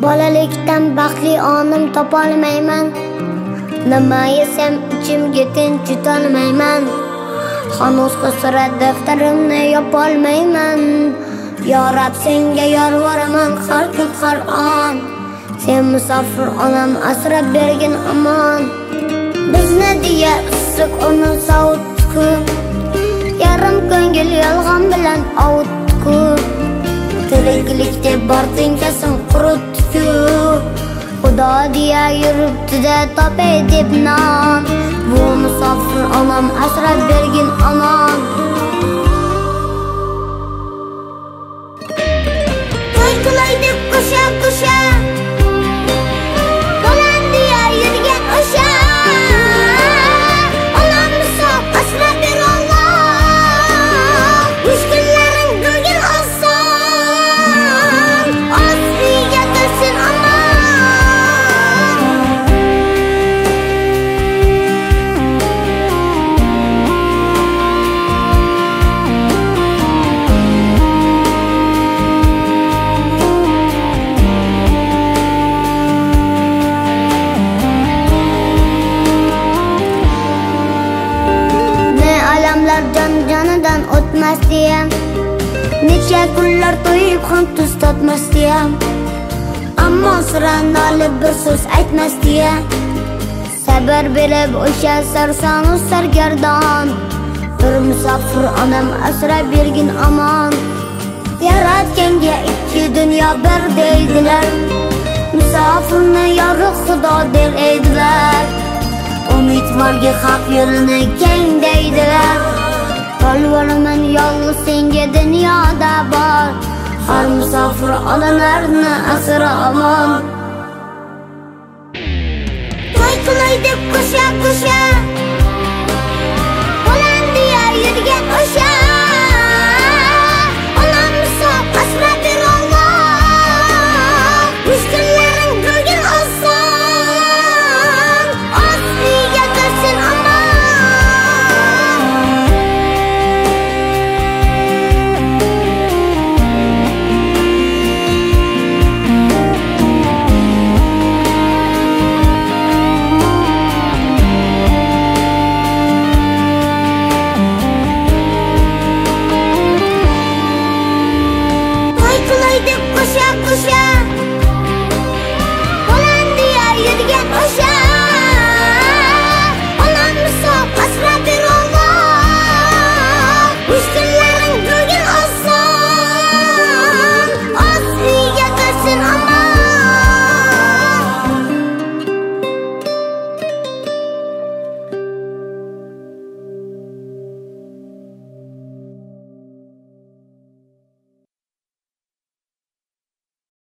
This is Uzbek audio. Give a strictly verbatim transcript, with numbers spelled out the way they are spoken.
Bolalikdan baxtli onim topolmayman. Nima yesam ichimga tinch yutolmayman. Hanuz hasrat daftarimni yopolmayman. Ya Rab, senga yolvoraman har kun har on. Sen musofir onam asrab bergin amon. Bizni deya issiq uni sovutku. Yarim ko'ngil yolg'on bilan ovutku. Tiriklikda bor tinkasin qurutku. Xudo deya yuribdi-da topay deb non. Bu musofir onam asrab bergin amon. To'y qilay deb qo'sha qo'sha bo'lan deya yurgan o'sha onam musof asrab ber Alloh. Mushkullaring bo'lgin oson, ostiga tursin jon jonidan o'tmas diyam. Necha kunlar to'yib ham tuz totmas diyam. Ammo sira nolib bir so'z aytmas diyam. Sabr berib o'sha sarsonu sargardon. Bir musofir onam asrab bergin amon. Yaratganga ikki dunyo bir deydilar. Musofirni yorug' Xudo der eydilar. Umidvorga haq yo'lini keng deydilar. Yolvoraman yolg'iz senga dunyoda bor. Har musofir onalarni asra amon. To'y qilay deb qo'sha qo'sha